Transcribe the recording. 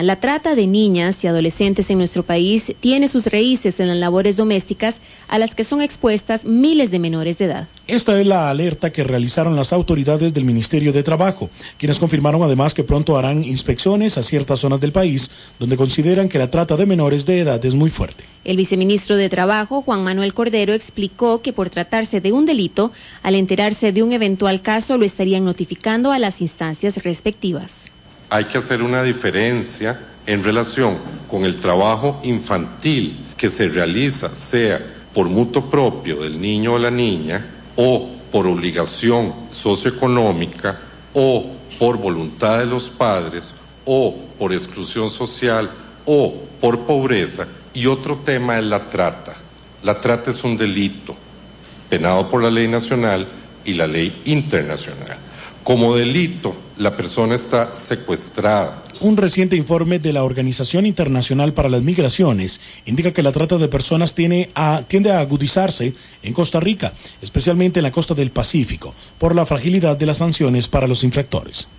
La trata de niñas y adolescentes en nuestro país tiene sus raíces en las labores domésticas a las que son expuestas miles de menores de edad. Esta es la alerta que realizaron las autoridades del Ministerio de Trabajo, quienes confirmaron además que pronto harán inspecciones a ciertas zonas del país donde consideran que la trata de menores de edad es muy fuerte. El viceministro de Trabajo, Juan Manuel Cordero, explicó que por tratarse de un delito, al enterarse de un eventual caso lo estarían notificando a las instancias respectivas. Hay que hacer una diferencia en relación con el trabajo infantil que se realiza, sea por mutuo propio del niño o la niña, o por obligación socioeconómica, o por voluntad de los padres, o por exclusión social, o por pobreza. Y otro tema es la trata. La trata es un delito penado por la ley nacional y la ley internacional. Como delito, la persona está secuestrada. Un reciente informe de la Organización Internacional para las Migraciones indica que la trata de personas tiende a agudizarse en Costa Rica, especialmente en la costa del Pacífico, por la fragilidad de las sanciones para los infractores.